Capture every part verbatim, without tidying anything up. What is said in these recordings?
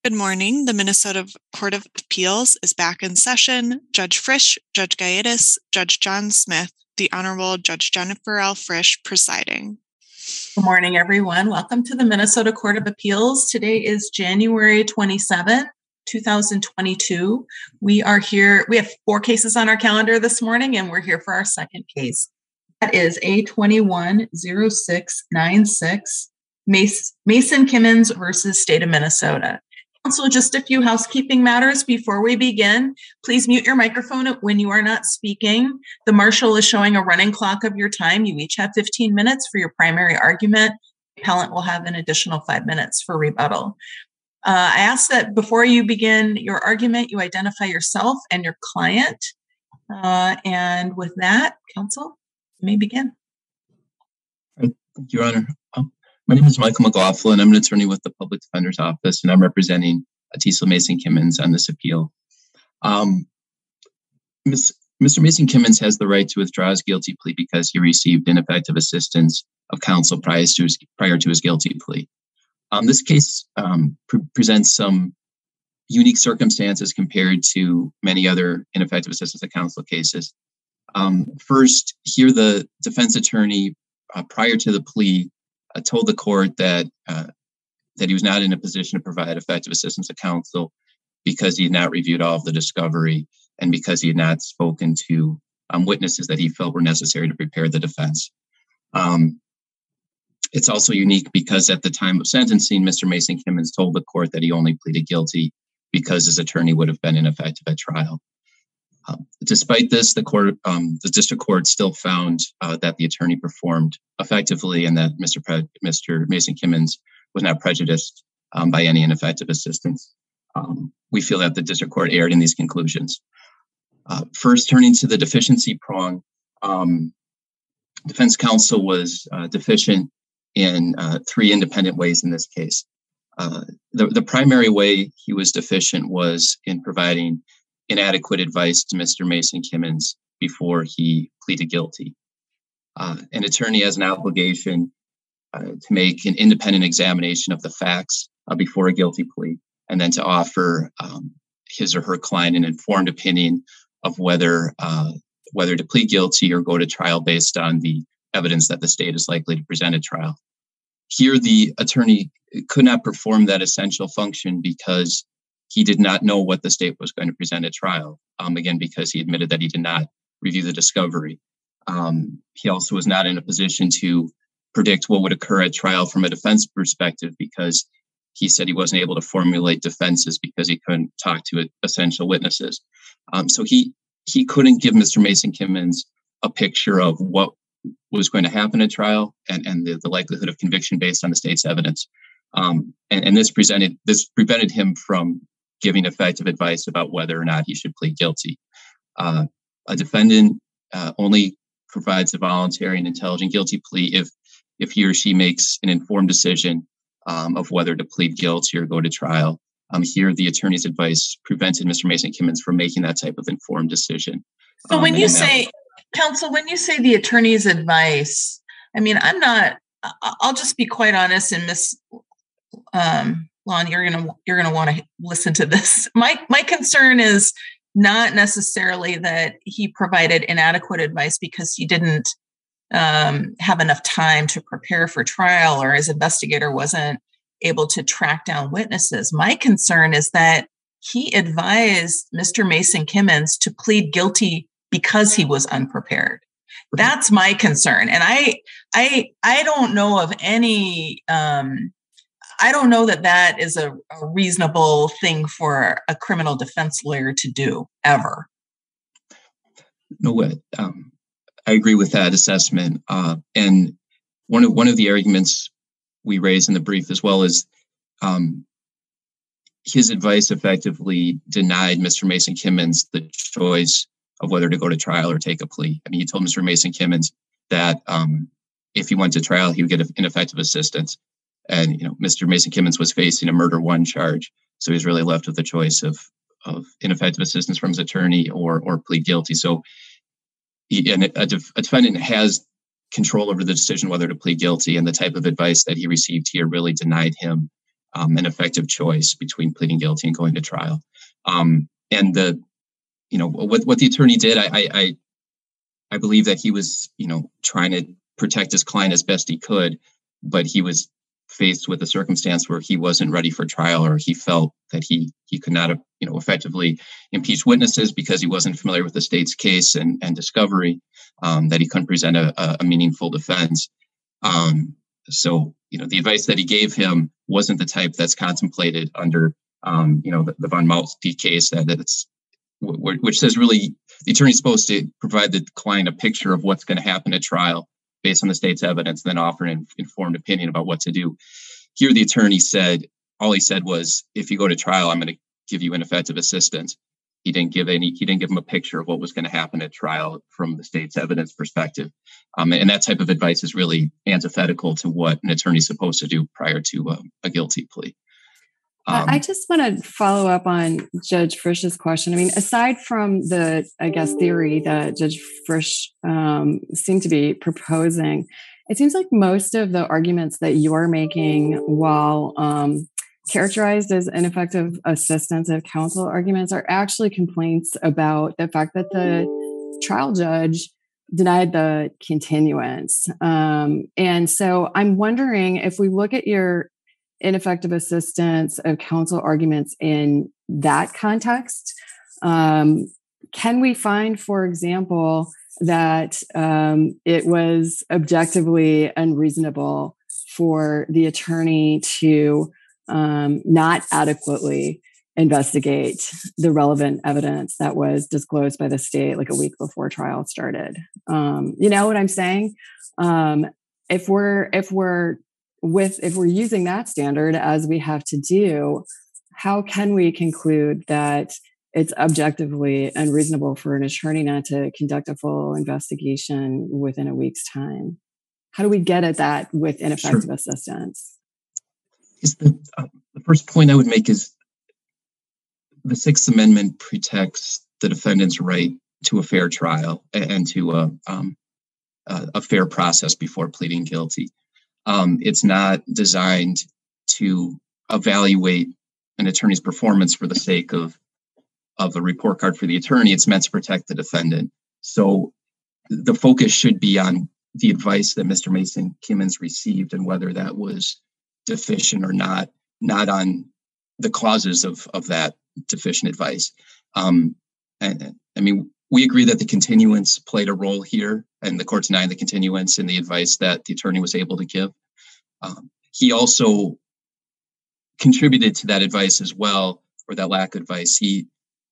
Good morning. The Minnesota Court of Appeals is back in session. Judge Frisch, Judge Gaitis, Judge John Smith, the Honorable Judge Jennifer L. Frisch presiding. Good morning, everyone. Welcome to the Minnesota Court of Appeals. Today is January twenty-seventh, two thousand twenty-two. We are here. We have four cases on our calendar this morning, and we're here for our second case. That is A twenty-one oh six ninety-six, Mason Kimmons versus State of Minnesota. Also, just a few housekeeping matters before we begin. Please mute your microphone when you are not speaking. The marshal is showing a running clock of your time. You each have fifteen minutes for your primary argument. The appellant will have an additional five minutes for rebuttal. Uh, I ask that before you begin your argument, you identify yourself and your client. Uh, and with that, counsel, you may begin. Thank you, Your Honor. Um, My name is Michael McLaughlin. I'm an attorney with the Public Defender's Office, and I'm representing Atisla Mason Kimmons on this appeal. Um, Mister Mason Kimmons has the right to withdraw his guilty plea because he received ineffective assistance of counsel prior to his, prior to his guilty plea. Um, this case um, pre- presents some unique circumstances compared to many other ineffective assistance of counsel cases. Um, first, here the defense attorney, uh, prior to the plea, Uh, told the court that uh, that he was not in a position to provide effective assistance to counsel because he had not reviewed all of the discovery and because he had not spoken to um, witnesses that he felt were necessary to prepare the defense. Um, it's also unique because at the time of sentencing, Mister Mason Kimmons told the court that he only pleaded guilty because his attorney would have been ineffective at trial. Um, despite this, the court, um, the district court still found uh, that the attorney performed effectively and that Mister Pre- Mister Mason Kimmons was not prejudiced um, by any ineffective assistance. Um, we feel that the district court erred in these conclusions. Uh, first, turning to the deficiency prong, um, defense counsel was uh, deficient in uh, three independent ways in this case. Uh, the, the primary way he was deficient was in providing inadequate advice to Mister Mason Kimmons before he pleaded guilty. Uh, an attorney has an obligation uh, to make an independent examination of the facts uh, before a guilty plea, and then to offer um, his or her client an informed opinion of whether uh, whether to plead guilty or go to trial based on the evidence that the state is likely to present at trial. Here, the attorney could not perform that essential function because he did not know what the state was going to present at trial, um, again, because he admitted that he did not review the discovery. Um, he also was not in a position to predict what would occur at trial from a defense perspective because he said he wasn't able to formulate defenses because he couldn't talk to essential witnesses. Um, so he he couldn't give Mister Mason Kimmons a picture of what was going to happen at trial and, and the, the likelihood of conviction based on the state's evidence. Um, and, and this presented this prevented him from giving effective advice about whether or not he should plead guilty. Uh, a defendant uh, only provides a voluntary and intelligent guilty plea if if he or she makes an informed decision um, of whether to plead guilty or go to trial. Um, here, the attorney's advice prevented Mister Mason Kimmons from making that type of informed decision. So um, when you say, that- counsel, when you say the attorney's advice, I mean, I'm not, I'll just be quite honest and Miss Um, Lon, you're gonna you're gonna want to listen to this. My my concern is not necessarily that he provided inadequate advice because he didn't um, have enough time to prepare for trial or his investigator wasn't able to track down witnesses. My concern is that he advised Mister Mason Kimmons to plead guilty because he was unprepared. That's my concern, and I I I don't know of any. Um, I don't know that that is a, a reasonable thing for a criminal defense lawyer to do ever. No way. Um, I agree with that assessment. Uh, and one of one of the arguments we raise in the brief as well is um, his advice effectively denied Mister Mason Kimmons the choice of whether to go to trial or take a plea. I mean, he told Mister Mason Kimmons that um, if he went to trial, he would get ineffective assistance. And, you know, Mister Mason Kimmons was facing a murder one charge. So he was really left with the choice of of ineffective assistance from his attorney or or plead guilty. So he, and a, def, a defendant has control over the decision whether to plead guilty, and the type of advice that he received here really denied him um, an effective choice between pleading guilty and going to trial. Um, and the, you know, what what the attorney did, I, I I I believe that he was, you know, trying to protect his client as best he could, but he was faced with a circumstance where he wasn't ready for trial, or he felt that he he could not, you know, effectively impeach witnesses because he wasn't familiar with the state's case and, and discovery, um, that he couldn't present a, a meaningful defense. Um, so, you know, the advice that he gave him wasn't the type that's contemplated under, um, you know, the, the Von Maltke case, that it's, w- which says really the attorney's supposed to provide the client a picture of what's going to happen at trial based on the state's evidence, then offer an informed opinion about what to do. Here, the attorney said, all he said was, if you go to trial, I'm going to give you ineffective assistance. He didn't give any, he didn't give him a picture of what was going to happen at trial from the state's evidence perspective. Um, and that type of advice is really antithetical to what an attorney is supposed to do prior to um, a guilty plea. Um, I just want to follow up on Judge Frisch's question. I mean, aside from the, I guess, theory that Judge Frisch um, seemed to be proposing, it seems like most of the arguments that you're making, while um, characterized as ineffective assistance of counsel arguments, are actually complaints about the fact that the trial judge denied the continuance. Um, and so I'm wondering, if we look at your ineffective assistance of counsel arguments in that context, um, can we find, for example, that um, it was objectively unreasonable for the attorney to um, not adequately investigate the relevant evidence that was disclosed by the state like a week before trial started? Um, you know what I'm saying? Um, if we're if we're with if we're using that standard as we have to do, how can we conclude that it's objectively unreasonable for an attorney not to conduct a full investigation within a week's time? How do we get at that with ineffective sure. assistance? Is the, uh, the first point I would make is the Sixth Amendment protects the defendant's right to a fair trial and to a, um, a, a fair process before pleading guilty. Um, it's not designed to evaluate an attorney's performance for the sake of, of a report card for the attorney. It's meant to protect the defendant. So the focus should be on the advice that Mister Mason Kimmons received and whether that was deficient or not, not on the causes of, of that deficient advice. Um, and I mean, we agree that the continuance played a role here, and the court denied the continuance in the advice that the attorney was able to give. Um, he also contributed to that advice as well, or that lack of advice. He,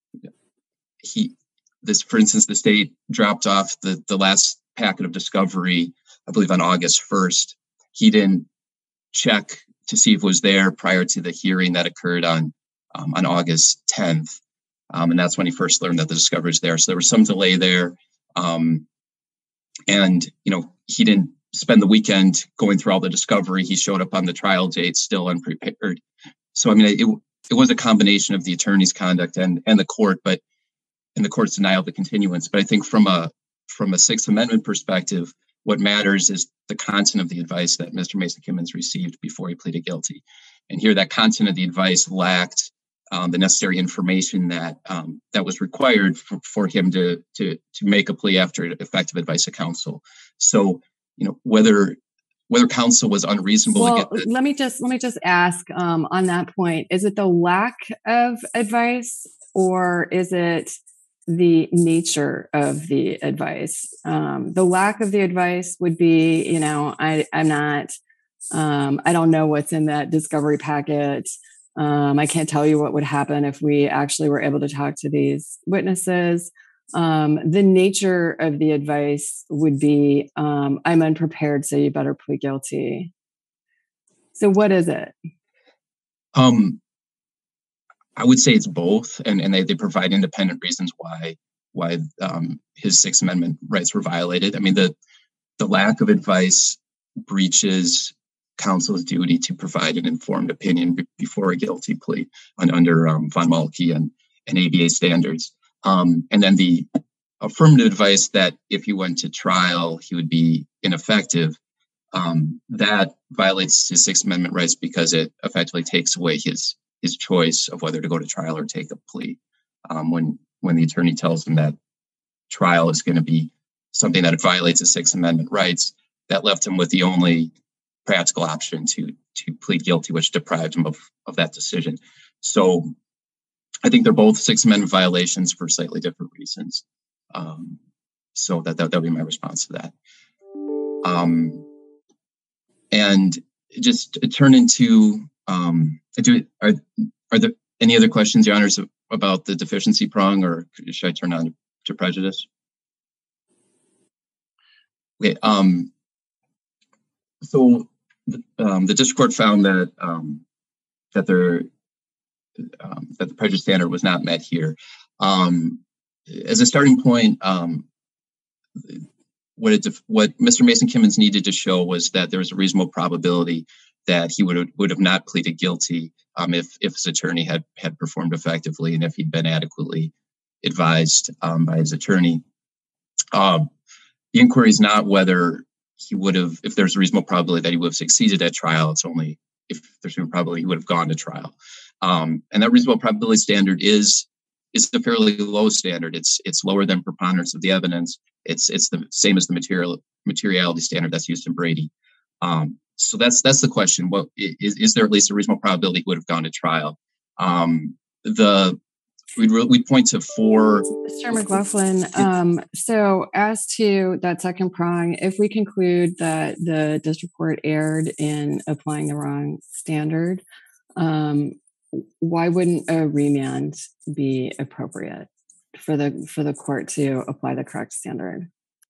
he, this, for instance, the state dropped off the, the last packet of discovery, I believe on August first. He didn't check to see if it was there prior to the hearing that occurred on, um, on August tenth. Um, and that's when he first learned that the discovery was there. So there was some delay there. Um, and, you know, he didn't spend the weekend going through all the discovery. He showed up on the trial date still unprepared. So, I mean, it, it was a combination of the attorney's conduct and, and the court, but in the court's denial of the continuance. But I think from a, from a Sixth Amendment perspective, what matters is the content of the advice that Mister Mason Kimmons received before he pleaded guilty. And here, that content of the advice lacked Um, the necessary information that um, that was required for, for him to to to make a plea after effective advice of counsel. So, you know, whether whether counsel was unreasonable. Well, to get the- let me just let me just ask um, on that point: is it the lack of advice, or is it the nature of the advice? Um, the lack of the advice would be, you know, I I'm not, um, I don't know what's in that discovery packet. Um, I can't tell you what would happen if we actually were able to talk to these witnesses. Um, the nature of the advice would be, um, I'm unprepared, so you better plead guilty. So what is it? Um, I would say it's both, and, and they, they provide independent reasons why why um, his Sixth Amendment rights were violated. I mean, the the lack of advice breaches counsel's duty to provide an informed opinion b- before a guilty plea on, under um, Von Maltke and, and A B A standards. Um, and then the affirmative advice that if he went to trial, he would be ineffective. um, that violates his Sixth Amendment rights because it effectively takes away his his choice of whether to go to trial or take a plea. Um, when when the attorney tells him that trial is going to be something that violates his Sixth Amendment rights, that left him with the only practical option to to plead guilty, which deprived him of, of that decision. So I think they're both Sixth Amendment violations for slightly different reasons. Um, so that, that that would be my response to that. Um, and just turn into, um, do, are, are there any other questions, Your Honors, about the deficiency prong, or should I turn on to prejudice? Okay. Um, so um, the district court found that um, that there um, that the prejudice standard was not met here. Um, as a starting point, um, what it def- what Mister Mason-Kimmons needed to show was that there was a reasonable probability that he would have, would have not pleaded guilty um, if if his attorney had had performed effectively and if he'd been adequately advised um, by his attorney. Um, the inquiry is not whether he would have, if there's a reasonable probability that he would have succeeded at trial. It's only if there's a probability he would have gone to trial. Um, and that reasonable probability standard is is a fairly low standard. It's it's lower than preponderance of the evidence. It's it's the same as the material materiality standard that's used in Brady. Um, so that's that's the question. What is is there at least a reasonable probability he would have gone to trial? Um, the we'd we'd point to four. Mister McLaughlin. Um, so as to that second prong, if we conclude that the district court erred in applying the wrong standard, um, why wouldn't a remand be appropriate for the for the court to apply the correct standard?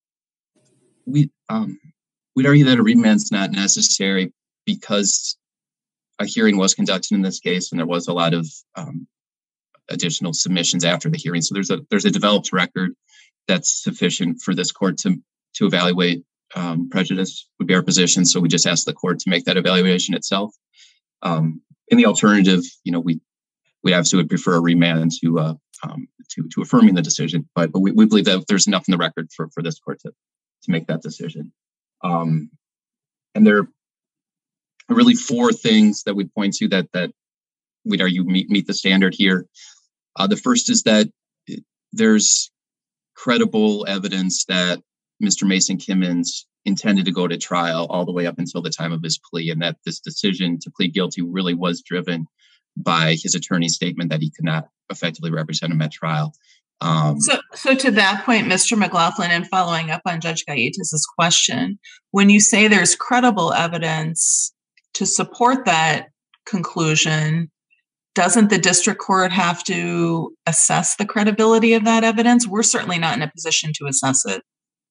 We um, we'd argue that a remand is not necessary because a hearing was conducted in this case, and there was a lot of um, additional submissions after the hearing. So there's a there's a developed record that's sufficient for this court to to evaluate um, prejudice. Would be our position. So we just ask the court to make that evaluation itself. Um, in the alternative, you know, we we obviously would prefer a remand to uh, um, to to affirming the decision, but but we, we believe that there's enough in the record for for this court to to make that decision. Um, and there are really four things that we point to that that we'd argue meet meet the standard here. Uh, the first is that there's credible evidence that Mister Mason-Kimmons intended to go to trial all the way up until the time of his plea, and that this decision to plead guilty really was driven by his attorney's statement that he could not effectively represent him at trial. Um, so, so to that point, Mister McLaughlin, and following up on Judge Gaitis' question, when you say there's credible evidence to support that conclusion, doesn't the district court have to assess the credibility of that evidence? We're certainly not in a position to assess it.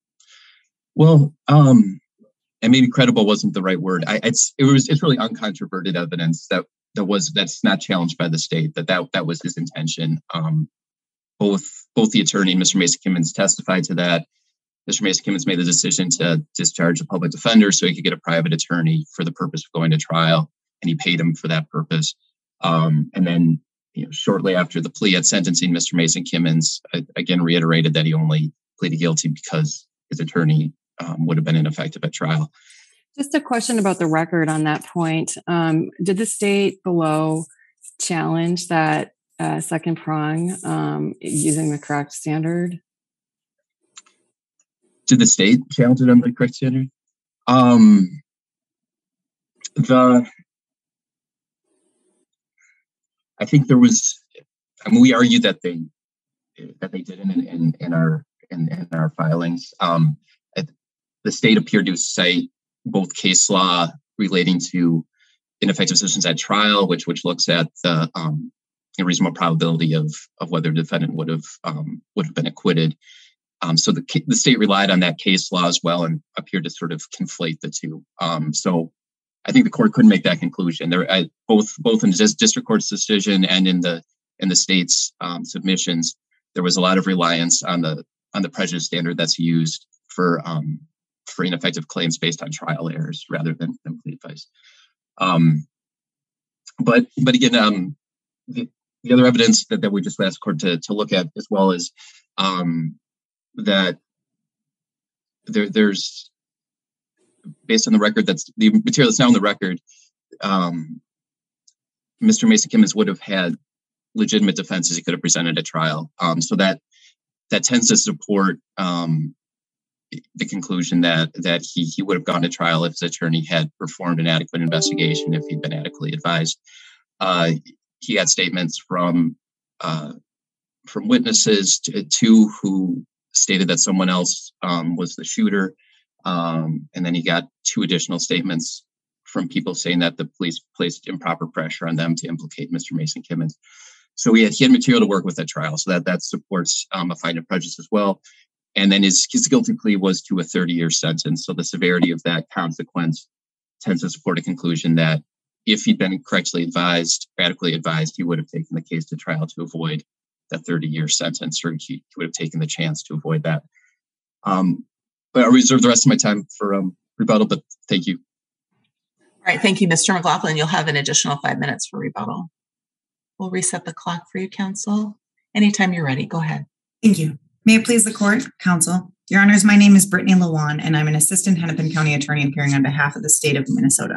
Well, um, and maybe credible wasn't the right word. I, it's it was it's really uncontroverted evidence that that was that's not challenged by the state. That that that was his intention. Um, both both the attorney and Mister Mason-Kimmons testified to that. Mister Mason-Kimmons made the decision to discharge a public defender so he could get a private attorney for the purpose of going to trial, and he paid him for that purpose. Um, and then, you know, shortly after the plea at sentencing, Mister Mason-Kimmons uh, again reiterated that he only pleaded guilty because his attorney um, would have been ineffective at trial. Just a question about the record on that point. Um, did the state below challenge that uh, second prong um, using the correct standard? Did the state challenge it on the correct standard? Um, the I think there was. I mean, we argued that they that they didn't in, in, in our in, in our filings. Um, the state appeared to cite both case law relating to ineffective assistance at trial, which which looks at the um, reasonable probability of of whether the defendant would have um, would have been acquitted. Um, so the the state relied on that case law as well and appeared to sort of conflate the two. Um, so I think the court couldn't make that conclusion. There, I, both both in the district court's decision and in the in the state's um, submissions, there was a lot of reliance on the on the prejudice standard that's used for um, for ineffective claims based on trial errors rather than, than plea advice. Um, but but again, um, the, the other evidence that, that we just asked the court to to look at as well is um, that there there's based on the record, that's the material that's now on the record, um, Mister Mason Kimmons would have had legitimate defenses he could have presented at trial. Um, so that that tends to support um, the conclusion that that he he would have gone to trial if his attorney had performed an adequate investigation, if he'd been adequately advised. Uh, he had statements from uh, from witnesses, to, two who stated that someone else um, was the shooter, um, and then he got two additional statements from people saying that the police placed improper pressure on them to implicate Mister Mason Kimmons. So he had, he had material to work with at trial, so that that supports um, a finding of prejudice as well. And then his, his guilty plea was to a thirty-year sentence. So the severity of that consequence tends to support a conclusion that if he'd been correctly advised, adequately advised, he would have taken the case to trial to avoid that thirty-year sentence, or he would have taken the chance to avoid that. Um, but I'll reserve the rest of my time for um, rebuttal, but thank you. All right, thank you, Mister McLaughlin. You'll have an additional five minutes for rebuttal. We'll reset the clock for you, counsel. Anytime you're ready, go ahead. Thank you. May it please the court, counsel. Your honors, my name is Brittany Lawan, and I'm an assistant Hennepin County attorney appearing on behalf of the state of Minnesota.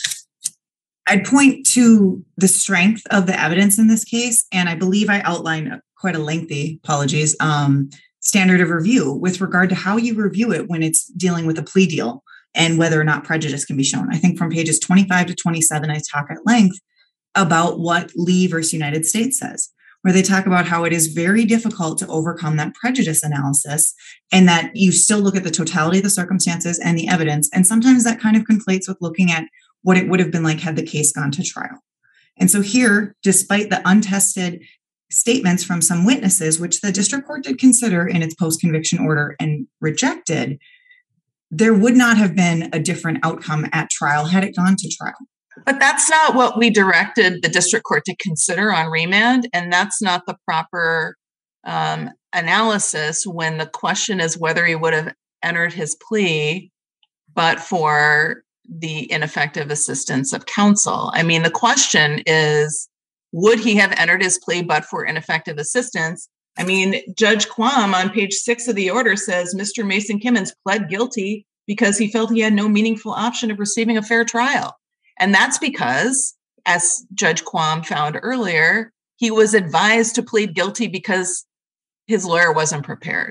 I'd point to the strength of the evidence in this case, and I believe I outlined quite a lengthy, apologies, um, standard of review with regard to how you review it when it's dealing with a plea deal and whether or not prejudice can be shown. I think from pages twenty-five to twenty-seven, I talk at length about what Lee versus United States says, where they talk about how it is very difficult to overcome that prejudice analysis and that you still look at the totality of the circumstances and the evidence. And sometimes that kind of conflates with looking at what it would have been like had the case gone to trial. And so here, despite the untested statements from some witnesses, which the district court did consider in its post-conviction order and rejected, there would not have been a different outcome at trial had it gone to trial. But that's not what we directed the district court to consider on remand, and that's not the proper um, analysis when the question is whether he would have entered his plea but for the ineffective assistance of counsel. I mean, the question is, would he have entered his plea but for ineffective assistance? I mean, Judge Quam on page six of the order says Mister Mason Kimmons pled guilty because he felt he had no meaningful option of receiving a fair trial. And that's because, as Judge Quam found earlier, he was advised to plead guilty because his lawyer wasn't prepared.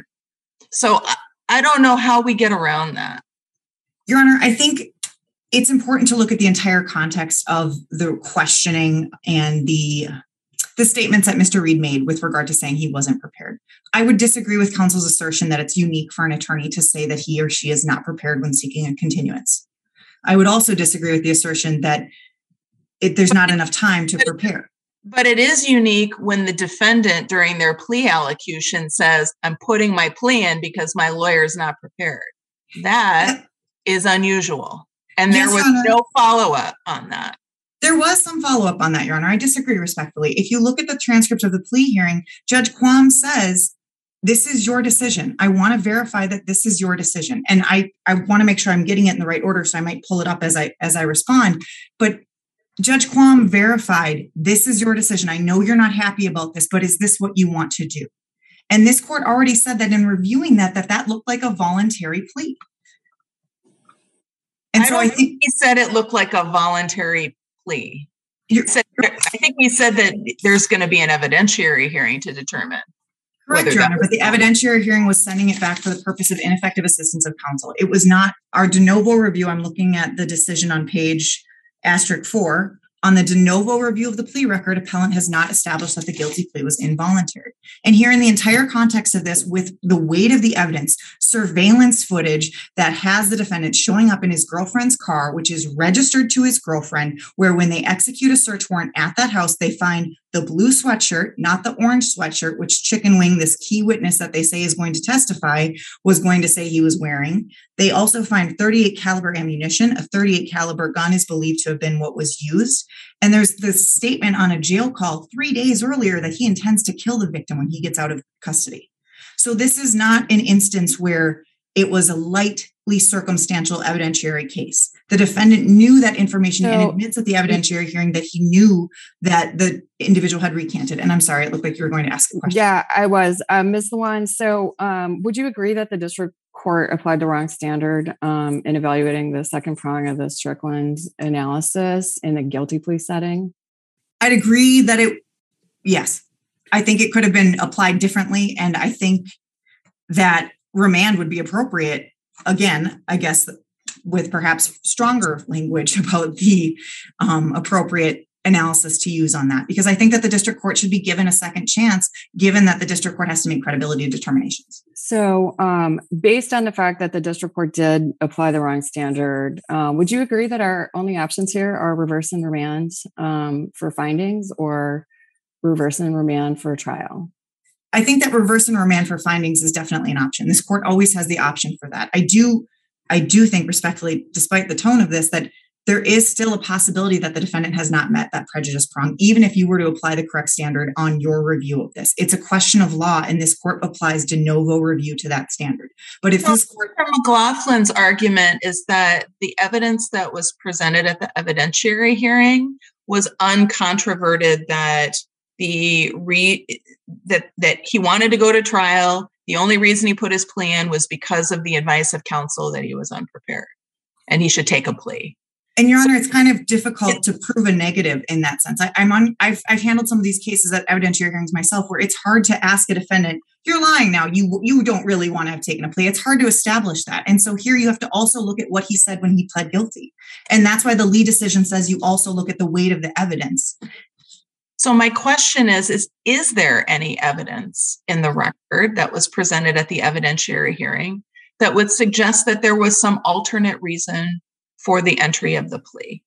So I don't know how we get around that. Your Honor, I think it's important to look at the entire context of the questioning and the, the statements that Mister Reed made with regard to saying he wasn't prepared. I would disagree with counsel's assertion that it's unique for an attorney to say that he or she is not prepared when seeking a continuance. I would also disagree with the assertion that it, there's not enough time to prepare. But it is unique when the defendant during their plea allocution says, I'm putting my plea in because my lawyer is not prepared. That is unusual. And there yes, was Honor. no follow-up on that. There was some follow-up on that, Your Honor. I disagree respectfully. If you look at the transcript of the plea hearing, Judge Quam says, this is your decision. I want to verify that this is your decision. And I, I want to make sure I'm getting it in the right order. So I might pull it up as I, as I respond. But Judge Quam verified, this is your decision. I know you're not happy about this, but is this what you want to do? And this court already said that in reviewing that, that that looked like a voluntary plea. And I so I think he said it looked like a voluntary plea. Said, I think we said that there's going to be an evidentiary hearing to determine. Correct, Your Honor, but the evidentiary hearing was sending it back for the purpose of ineffective assistance of counsel. It was not our de novo review. I'm looking at the decision on page asterisk four. On the de novo review of the plea record, appellant has not established that the guilty plea was involuntary. And here in the entire context of this, with the weight of the evidence, surveillance footage that has the defendant showing up in his girlfriend's car, which is registered to his girlfriend, where when they execute a search warrant at that house, they find the blue sweatshirt, not the orange sweatshirt, which Chicken Wing, this key witness that they say is going to testify, was going to say he was wearing. They also find thirty-eight caliber ammunition. A thirty-eight caliber gun is believed to have been what was used. And there's this statement on a jail call three days earlier that he intends to kill the victim when he gets out of custody. So this is not an instance where it was a lightly circumstantial evidentiary case. The defendant knew that information so, and admits at the evidentiary hearing that he knew that the individual had recanted. And I'm sorry, it looked like you were going to ask a question. Yeah, I was. Uh, Miz Lawan, so um, would you agree that the district court applied the wrong standard um, in evaluating the second prong of the Strickland analysis in a guilty plea setting? I'd agree that it, yes, I think it could have been applied differently. And I think that remand would be appropriate. Again, I guess with perhaps stronger language about the um, appropriate analysis to use on that, because I think that the district court should be given a second chance, given that the district court has to make credibility determinations. So um, based on the fact that the district court did apply the wrong standard, uh, would you agree that our only options here are reverse and remand um, for findings or reverse and remand for trial? I think that reverse and remand for findings is definitely an option. This court always has the option for that. I do, I do think respectfully, despite the tone of this, that there is still a possibility that the defendant has not met that prejudice prong, even if you were to apply the correct standard on your review of this. It's a question of law, and this court applies de novo review to that standard. But if well, this court... McLaughlin's argument is that the evidence that was presented at the evidentiary hearing was uncontroverted, that the re that that he wanted to go to trial. The only reason he put his plea in was because of the advice of counsel that he was unprepared and he should take a plea. And Your Honor, it's kind of difficult to prove a negative in that sense. I, I'm on. I've I've handled some of these cases at evidentiary hearings myself, where it's hard to ask a defendant, "You're lying now. You you don't really want to have taken a plea." It's hard to establish that, and so here you have to also look at what he said when he pled guilty, and that's why the Lee decision says you also look at the weight of the evidence. So my question is: is is there any evidence in the record that was presented at the evidentiary hearing that would suggest that there was some alternate reason for the entry of the plea?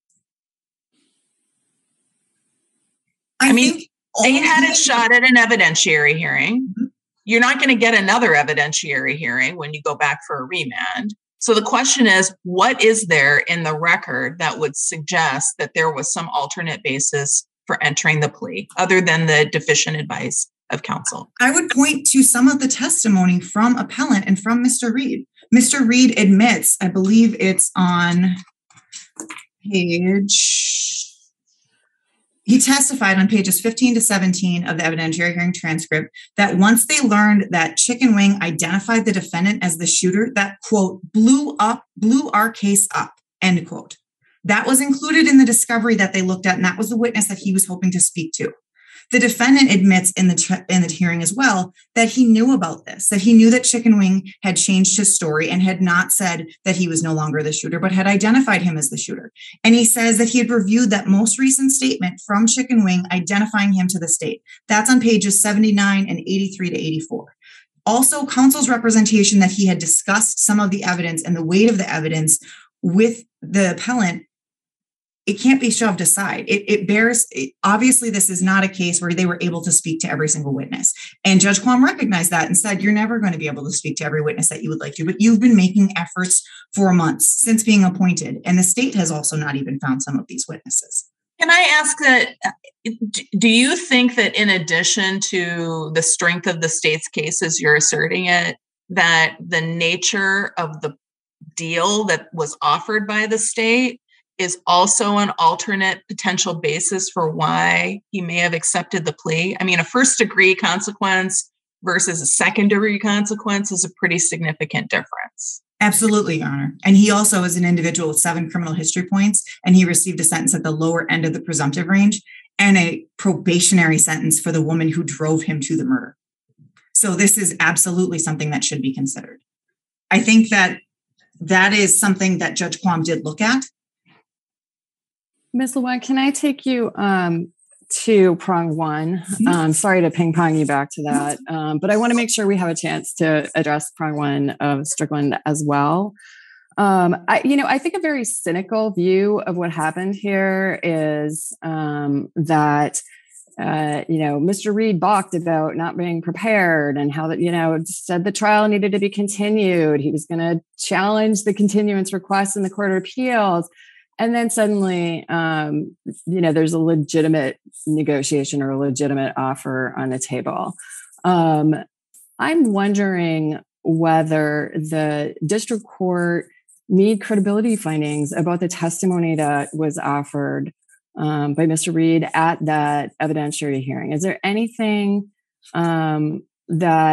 I, I mean, they had a shot at an evidentiary hearing. Mm-hmm. You're not going to get another evidentiary hearing when you go back for a remand. So the question is, what is there in the record that would suggest that there was some alternate basis for entering the plea other than the deficient advice of counsel? I would point to some of the testimony from appellant and from Mister Reed. Mister Reed admits, I believe it's on page, he testified on pages fifteen to seventeen of the evidentiary hearing transcript that once they learned that Chicken Wing identified the defendant as the shooter, that quote, blew up, blew our case up, end quote. That was included in the discovery that they looked at, and that was the witness that he was hoping to speak to. The defendant admits in the in the hearing as well that he knew about this, that he knew that Chicken Wing had changed his story and had not said that he was no longer the shooter, but had identified him as the shooter. And he says that he had reviewed that most recent statement from Chicken Wing identifying him to the state. That's on pages seventy-nine and eighty-three to eighty-four. Also, counsel's representation that he had discussed some of the evidence and the weight of the evidence with the appellant, it can't be shoved aside. It, it bears, it, obviously, this is not a case where they were able to speak to every single witness. And Judge Quam recognized that and said, you're never going to be able to speak to every witness that you would like to, but you've been making efforts for months since being appointed. And the state has also not even found some of these witnesses. Can I ask that, do you think that in addition to the strength of the state's cases, you're asserting it, that the nature of the deal that was offered by the state is also an alternate potential basis for why he may have accepted the plea? I mean, a first degree consequence versus a second degree consequence is a pretty significant difference. Absolutely, Your Honor. And he also is an individual with seven criminal history points, and he received a sentence at the lower end of the presumptive range and a probationary sentence for the woman who drove him to the murder. So this is absolutely something that should be considered. I think that that is something that Judge Quam did look at. Miz LeBlanc, can I take you um, to prong one? Mm-hmm. Um, sorry to ping pong you back to that, um, but I want to make sure we have a chance to address prong one of Strickland as well. Um, I, you know, I think a very cynical view of what happened here is um, that, uh, you know, Mister Reed balked about not being prepared and how that, you know, said the trial needed to be continued. He was going to challenge the continuance request in the Court of Appeals. And then suddenly, um, you know, there's a legitimate negotiation or a legitimate offer on the table. Um, I'm wondering whether the district court made credibility findings about the testimony that was offered um, by Mister Reed at that evidentiary hearing. Is there anything um, that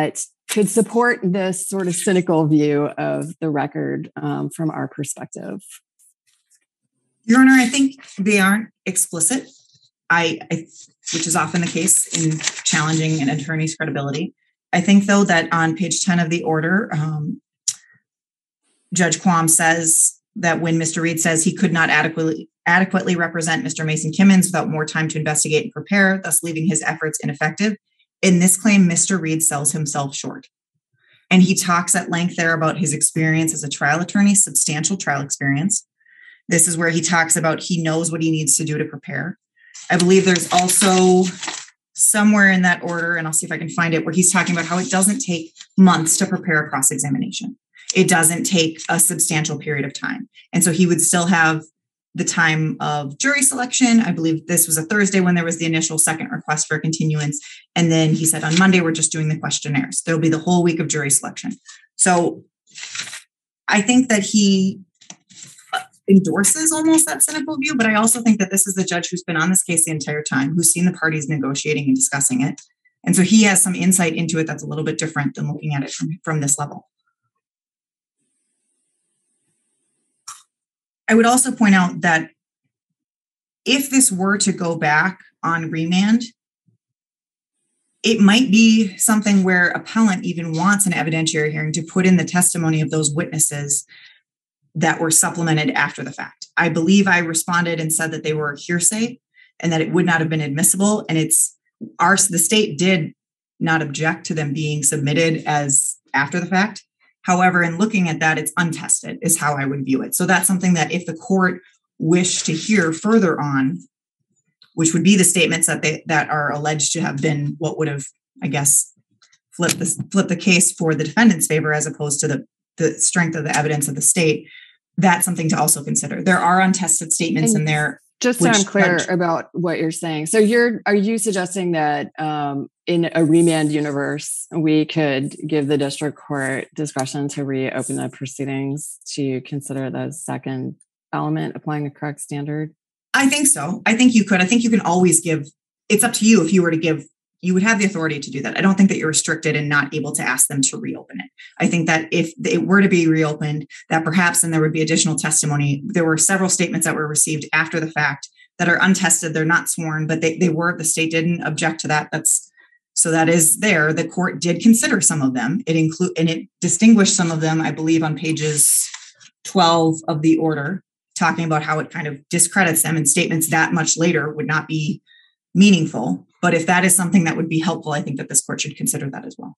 could support this sort of cynical view of the record um, from our perspective. Your Honor, I think they aren't explicit, I, I, which is often the case in challenging an attorney's credibility. I think, though, that on page ten of the order, um, Judge Quam says that when Mister Reed says he could not adequately adequately represent Mister Mason Kimmons without more time to investigate and prepare, thus leaving his efforts ineffective. In this claim, Mister Reed sells himself short. And he talks at length there about his experience as a trial attorney, substantial trial experience. This is where he talks about he knows what he needs to do to prepare. I believe there's also somewhere in that order, and I'll see if I can find it, where he's talking about how it doesn't take months to prepare a cross-examination. It doesn't take a substantial period of time. And so he would still have the time of jury selection. I believe this was a Thursday when there was the initial second request for a continuance. And then he said on Monday, we're just doing the questionnaires. There'll be the whole week of jury selection. So I think that he endorses almost that cynical view, but I also think that this is the judge who's been on this case the entire time, who's seen the parties negotiating and discussing it. And so he has some insight into it that's a little bit different than looking at it from, from this level. I would also point out that if this were to go back on remand, it might be something where appellant even wants an evidentiary hearing to put in the testimony of those witnesses that were supplemented after the fact. I believe I responded and said that they were hearsay and that it would not have been admissible. And it's our, the state did not object to them being submitted as after the fact. However, in looking at that, it's untested is how I would view it. So that's something that if the court wished to hear further on, which would be the statements that they that are alleged to have been what would have, I guess, flipped the, flipped the case for the defendant's favor as opposed to the, the strength of the evidence of the state, that's something to also consider. There are untested statements and in there. Just so I'm clear judge, about what you're saying. So you're, are you suggesting that um, in a remand universe, we could give the district court discretion to reopen the proceedings to consider the second element, applying the correct standard? I think so. I think you could. I think you can always give, it's up to you if you were to give, you would have the authority to do that. I don't think that you're restricted and not able to ask them to reopen it. I think that if it were to be reopened, that perhaps then there would be additional testimony. There were several statements that were received after the fact that are untested. They're not sworn, but they, they were, the state didn't object to that. That's, so that is there. The court did consider some of them. It include, and it distinguished some of them, I believe on pages twelve of the order, talking about how it kind of discredits them and statements that much later would not be meaningful. But if that is something that would be helpful, I think that this court should consider that as well.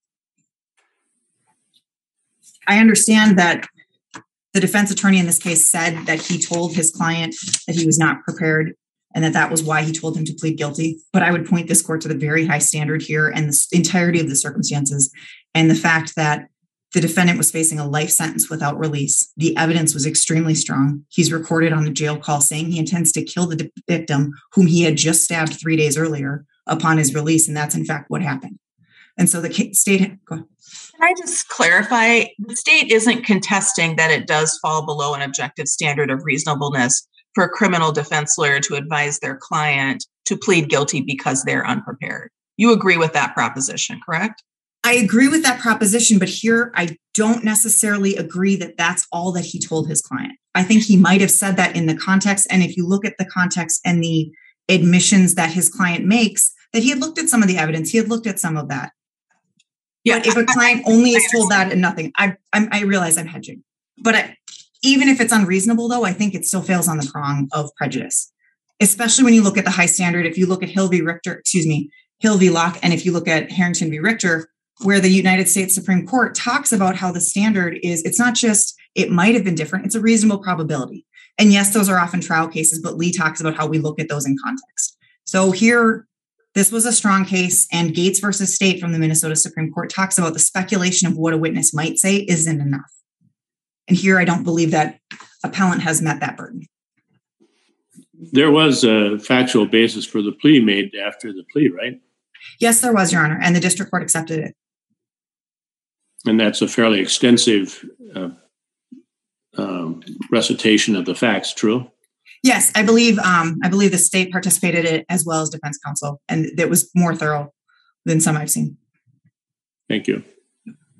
I understand that the defense attorney in this case said that he told his client that he was not prepared and that that was why he told him to plead guilty. But I would point this court to the very high standard here and the entirety of the circumstances and the fact that the defendant was facing a life sentence without release. The evidence was extremely strong. He's recorded on the jail call saying he intends to kill the victim whom he had just stabbed three days earlier upon his release. And that's in fact what happened. And so the state, go ahead. Can I just clarify? The state isn't contesting that it does fall below an objective standard of reasonableness for a criminal defense lawyer to advise their client to plead guilty because they're unprepared. You agree with that proposition, correct? I agree with that proposition, but here I don't necessarily agree that that's all that he told his client. I think he might have said that in the context. And if you look at the context and the admissions that his client makes, that he had looked at some of the evidence, he had looked at some of that. Yeah, but if a client only is told that and nothing, I I, I realize I'm hedging. But I, even if it's unreasonable, though, I think it still fails on the prong of prejudice, especially when you look at the high standard. If you look at Hill v. Richter, excuse me, Hill v. Locke, and if you look at Harrington v. Richter, where the United States Supreme Court talks about how the standard is, it's not just, it might have been different, it's a reasonable probability. And yes, those are often trial cases, but Lee talks about how we look at those in context. So here, this was a strong case, and Gates versus State from the Minnesota Supreme Court talks about the speculation of what a witness might say isn't enough. And here, I don't believe that appellant has met that burden. There was a factual basis for the plea made after the plea, right? Yes, there was, Your Honor, and the district court accepted it. And that's a fairly extensive uh, um, recitation of the facts, true? Yes, I believe um, I believe the state participated in it as well as defense counsel, and it was more thorough than some I've seen. Thank you.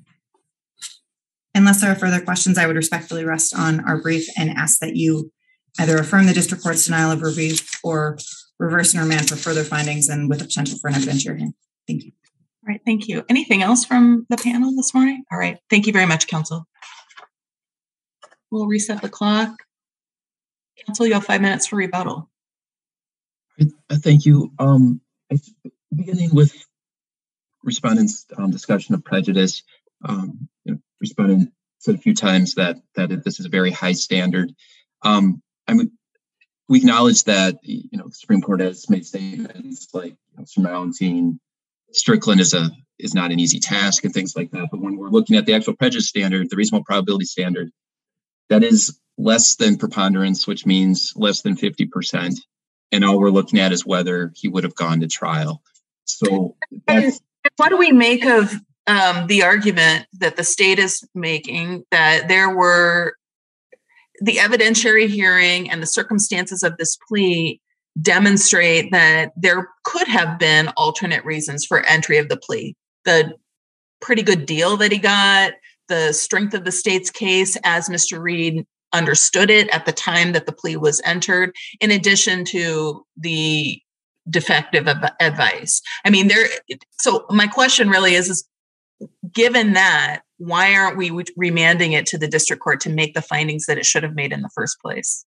Unless there are further questions, I would respectfully rest on our brief and ask that you either affirm the district court's denial of review or reverse and remand for further findings and with the potential for an evidentiary hearing. Thank you. All right, thank you. Anything else from the panel this morning? All right, thank you very much, counsel. We'll reset the clock. Counsel, you have five minutes for rebuttal. Thank you. Um, beginning with respondents' um, discussion of prejudice, um, you know, respondent said a few times that that this is a very high standard. Um, I mean, we acknowledge that you know the Supreme Court has made statements like you know, surmounting Strickland is a is not an easy task and things like that. But when we're looking at the actual prejudice standard, the reasonable probability standard, that is less than preponderance, which means less than fifty percent. And all we're looking at is whether he would have gone to trial. So that's, what do we make of um, the argument that the state is making that there were the evidentiary hearing and the circumstances of this plea demonstrate that there could have been alternate reasons for entry of the plea? The pretty good deal that he got, the strength of the state's case as Mister Reed understood it at the time that the plea was entered, in addition to the defective advice. I mean, there. So my question really is, is given that, why aren't we remanding it to the district court to make the findings that it should have made in the first place?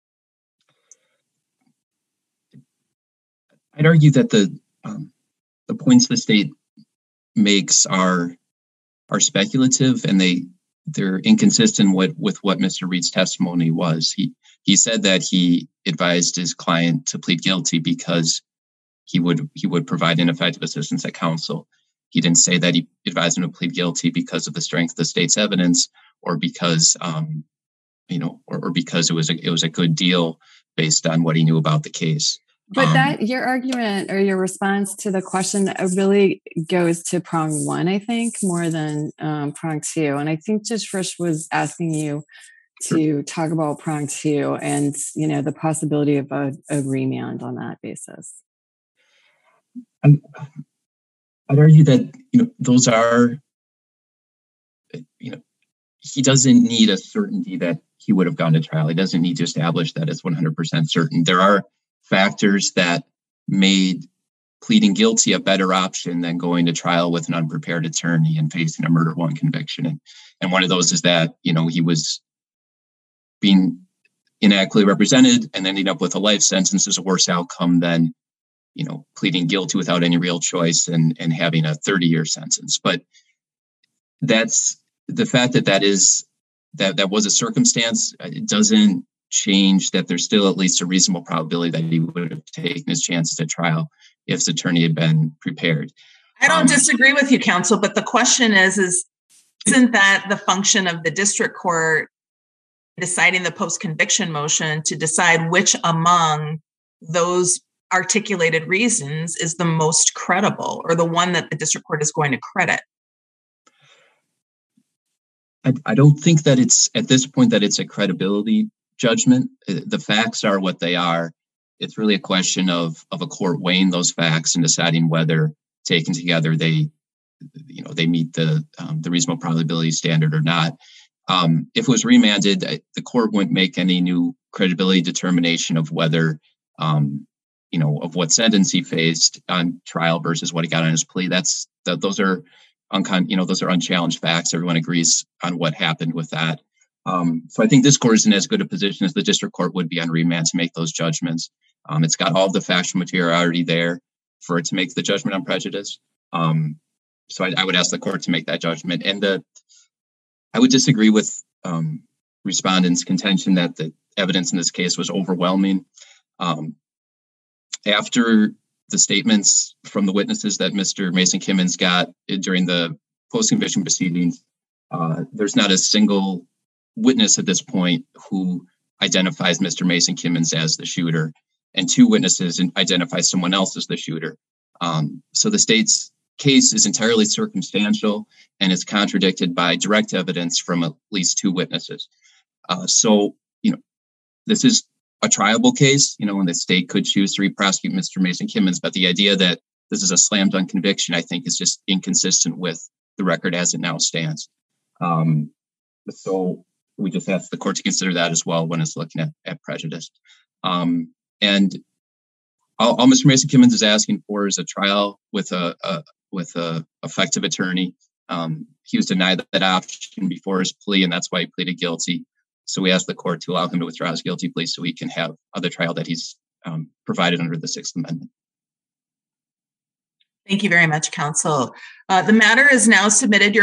I'd argue that the um, the points the state makes are are speculative, and they they're inconsistent with, with what Mister Reed's testimony was. He he said that he advised his client to plead guilty because he would he would provide ineffective assistance at counsel. He didn't say that he advised him to plead guilty because of the strength of the state's evidence, or because um, you know, or, or because it was a, it was a good deal based on what he knew about the case. But um, that your argument or your response to the question really goes to prong one, I think, more than um, prong two. And I think Judge Frisch was asking you to sure. talk about prong two and, you know, the possibility of a, a remand on that basis. I, I'd argue that, you know, those are, you know, he doesn't need a certainty that he would have gone to trial. He doesn't need to establish that it's one hundred percent certain. There are factors that made pleading guilty a better option than going to trial with an unprepared attorney and facing a murder one conviction. And, and one of those is that, you know, he was being inadequately represented and ending up with a life sentence is a worse outcome than, you know, pleading guilty without any real choice and, and having a thirty year sentence. But that's the fact that that is, that that was a circumstance. It doesn't change that there's still at least a reasonable probability that he would have taken his chances at trial if his attorney had been prepared. I don't um, disagree with you, counsel, but the question is, is isn't that the function of the district court deciding the post-conviction motion to decide which among those articulated reasons is the most credible or the one that the district court is going to credit? I, I don't think that it's at this point that it's a credibility judgment. The facts are what they are. It's really a question of of a court weighing those facts and deciding whether, taken together, they, you know, they meet the um, the reasonable probability standard or not. Um, if it was remanded, the court wouldn't make any new credibility determination of whether, um, you know, of what sentence he faced on trial versus what he got on his plea. That's that those are uncon, you know, those are unchallenged facts. Everyone agrees on what happened with that. Um, so I think this court is in as good a position as the district court would be on remand to make those judgments. Um, it's got all of the factual material already there for it to make the judgment on prejudice. Um, so I, I would ask the court to make that judgment. And the, I would disagree with um, respondents' contention that the evidence in this case was overwhelming. Um, after the statements from the witnesses that Mister Mason Kimmons got during the post-conviction proceedings, uh, there's not a single witness at this point who identifies Mister Mason Kimmons as the shooter, and two witnesses identify someone else as the shooter. Um, so the state's case is entirely circumstantial and is contradicted by direct evidence from at least two witnesses. Uh, so, you know, this is a triable case, you know, and the state could choose to re-prosecute Mister Mason Kimmons, but the idea that this is a slam dunk conviction, I think, is just inconsistent with the record as it now stands. Um, so we just ask the court to consider that as well when it's looking at, at prejudice. Um, and all, all Mister Mason Kimmons is asking for is a trial with a, a with a effective attorney. Um, he was denied that option before his plea, and that's why he pleaded guilty. So we ask the court to allow him to withdraw his guilty plea so he can have other trial that he's um, provided under the Sixth Amendment. Thank you very much, counsel. Uh, the matter is now submitted. Your